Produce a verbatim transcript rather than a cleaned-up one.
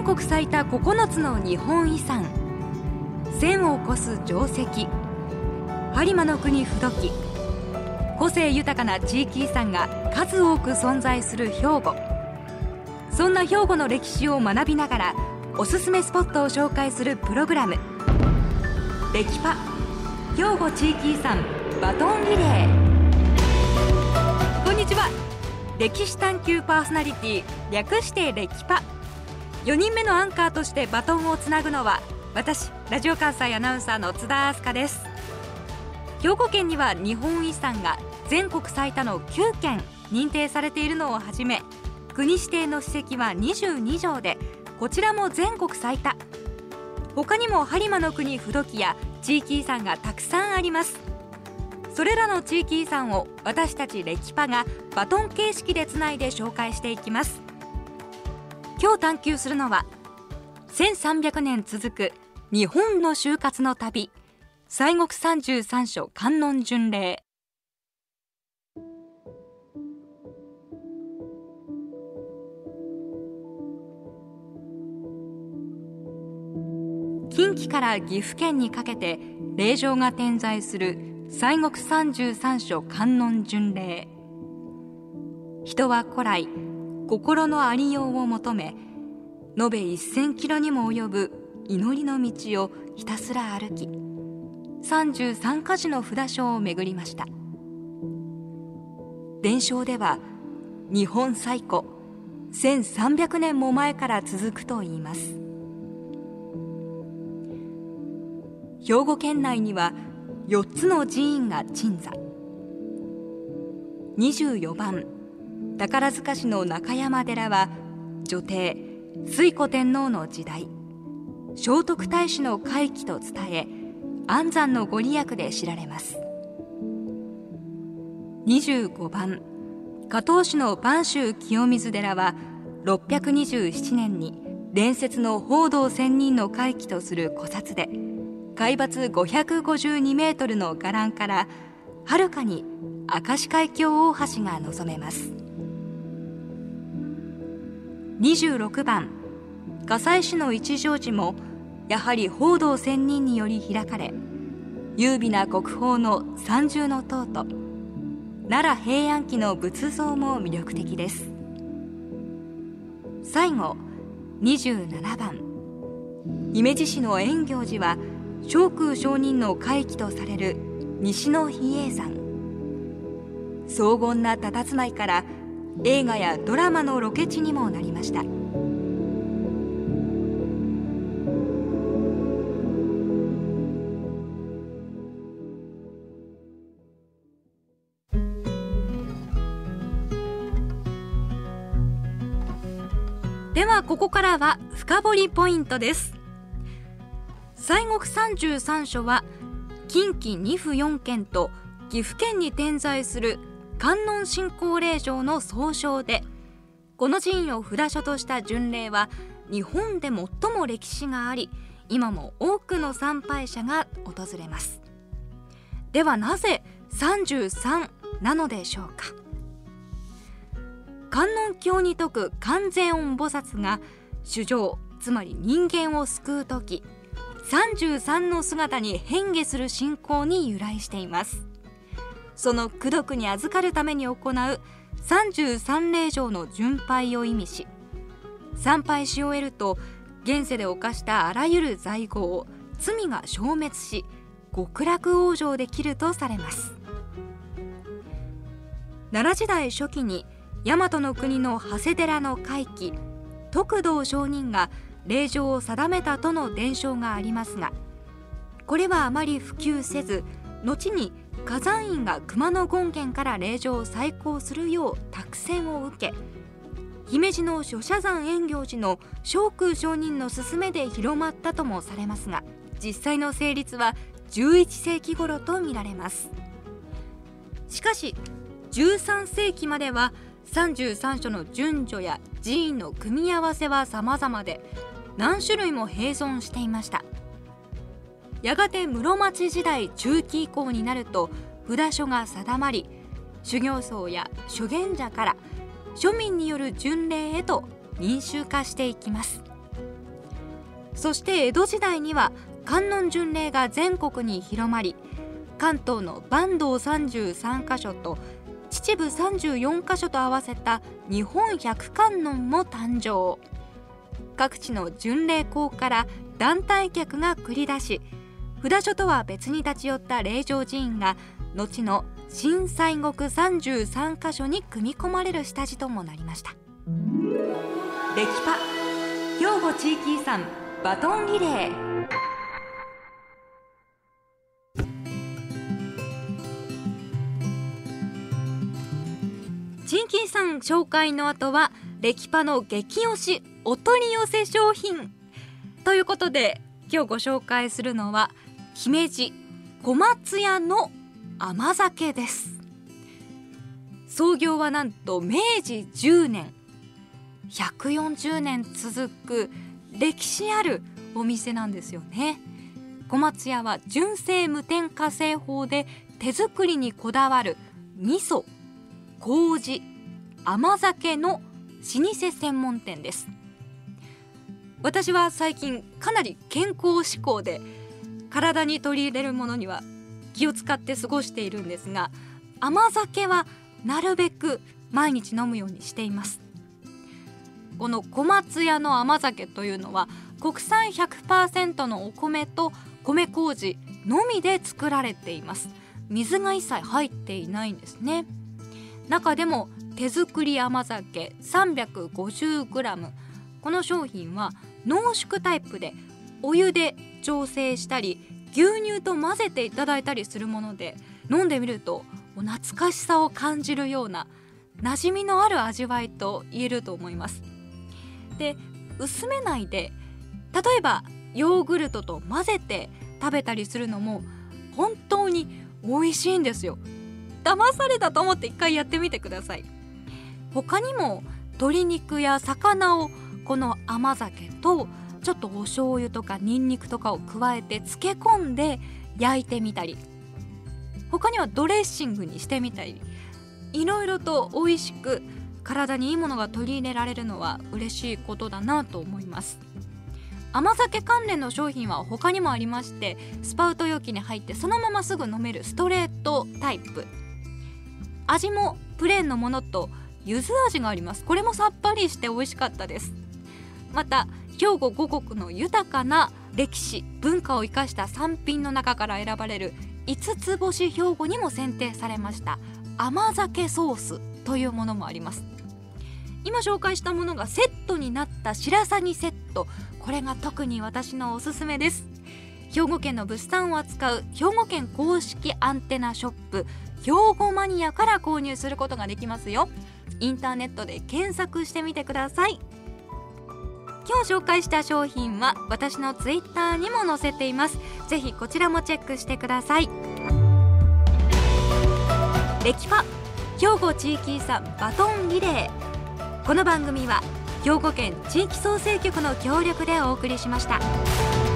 国最多ここのつの日本遺産、千を超す城跡、播磨の国不土記、個性豊かな地域遺産が数多く存在する兵庫。そんな兵庫の歴史を学びながらおすすめスポットを紹介するプログラム、レキパ兵庫地域遺産バトンリレー。こんにちは。歴史探求パーソナリティ、略してレキパ。よにんめのアンカーとしてバトンをつなぐのは私、ラジオ関西アナウンサーの津田明日香です。兵庫県には日本遺産が全国最多のきゅうけん認定されているのをはじめ、国指定の史跡はにじゅうにじょうで、こちらも全国最多。他にも播磨の国不土記や地域遺産がたくさんあります。それらの地域遺産を私たちレキパがバトン形式でつないで紹介していきます。今日探求するのはせんさんびゃくねん続く日本の就活の旅、西国三十三所観音巡礼。近畿から岐阜県にかけて霊場が点在する西国三十三所観音巡礼。人は古来心のありようを求め、延べせんキロにも及ぶ祈りの道をひたすら歩き、さんじゅうさんかじの札所を巡りました。伝承では日本最古せんさんびゃくねんも前から続くといいます。兵庫県内にはよっつの寺院が鎮座。にじゅうよばん宝塚市の中山寺は女帝推古天皇の時代、聖徳太子の回帰と伝え、安産のご利益で知られます。にじゅうごばん加東市の播州清水寺はろっぴゃくにじゅうななねんに伝説の報道仙人の回帰とする古刹で、海抜ごひゃくごじゅうにメートルの伽藍からはるかに明石海峡大橋が望めます。にじゅうろくばん加西市の一乗寺もやはり報道仙人により開かれ、優美な国宝の三重塔と奈良平安期の仏像も魅力的です。最後にじゅうななばん姫路市の円行寺は聖空上人の回帰とされる西の比叡山。荘厳な佇まいから映画やドラマのロケ地にもなりました。ではここからは深掘りポイントです。西国三十三所は近畿に府よんけんと岐阜県に点在する観音信仰霊場の総称で、この寺院を札所とした巡礼は日本で最も歴史があり、今も多くの参拝者が訪れます。ではなぜさんじゅうさんなのでしょうか。観音経に説く観世音菩薩が衆生、つまり人間を救うとき、さんじゅうさんの姿に変化する信仰に由来しています。その功徳に預かるために行うさんじゅうさん霊場の巡拝を意味し、参拝し終えると現世で犯したあらゆる罪業、罪が消滅し、極楽往生できるとされます。奈良時代初期に大和の国の長谷寺の開基徳道上人が霊場を定めたとの伝承がありますが、これはあまり普及せず、後に火山院が熊野権現から霊場を再興するよう託宣を受け、姫路の諸社山円行寺の聖空上人の勧めで広まったともされますが、実際の成立はじゅういちせいき頃とみられます。しかしじゅうさんせいきまではさんじゅうさん所の順序や寺院の組み合わせは様々で、何種類も併存していました。やがて室町時代中期以降になると札所が定まり、修行僧や修験者から庶民による巡礼へと民衆化していきます。 そして江戸時代には観音巡礼が全国に広まり、関東の坂東さんじゅうさんかしょと秩父さんじゅうよんかしょと合わせた日本百観音も誕生。各地の巡礼港から団体客が繰り出し、札所とは別に立ち寄った霊場寺院が後の新西国さんじゅうさんかしょに組み込まれる下地ともなりました。レキパ兵庫地域遺産バトンリレー。地域遺産紹介の後はレキパの激推しお取り寄せ商品ということで、今日ご紹介するのは姫路小松屋の甘酒です。創業はなんと明治じゅうねん、ひゃくよんじゅうねん続く歴史あるお店なんですよね。小松屋は純正無添加製法で手作りにこだわる味噌、麹、甘酒の老舗専門店です。私は最近かなり健康志向で体に取り入れるものには気を使って過ごしているんですが、甘酒はなるべく毎日飲むようにしています。この小松屋の甘酒というのは国産 ひゃくパーセント のお米と米麹のみで作られています。水が一切入っていないんですね。中でも手作り甘酒 さんびゃくごじゅうグラム、 この商品は濃縮タイプでお湯で調整したり牛乳と混ぜていただいたりするもので、飲んでみると懐かしさを感じるような馴染みのある味わいと言えると思います。で、薄めないで例えばヨーグルトと混ぜて食べたりするのも本当に美味しいんですよ。騙されたと思って一回やってみてください。他にも鶏肉や魚をこの甘酒とちょっとお醤油とかニンニクとかを加えて漬け込んで焼いてみたり、他にはドレッシングにしてみたり、いろいろと美味しく体にいいものが取り入れられるのは嬉しいことだなと思います。甘酒関連の商品は他にもありまして、スパウト容器に入ってそのまますぐ飲めるストレートタイプ、味もプレーンのものと柚子味があります。これもさっぱりして美味しかったです。また兵庫五穀の豊かな歴史文化を生かした産品の中から選ばれる五つ星兵庫にも選定されました甘酒ソースというものもあります。今紹介したものがセットになった白鷺セット、これが特に私のおすすめです。兵庫県の物産を扱う兵庫県公式アンテナショップ兵庫マニアから購入することができますよ。インターネットで検索してみてください。今日紹介した商品は私のツイッターにも載せています。ぜひこちらもチェックしてください。レキパ兵庫地域遺産バトンリレー。この番組は兵庫県地域創生局の協力でお送りしました。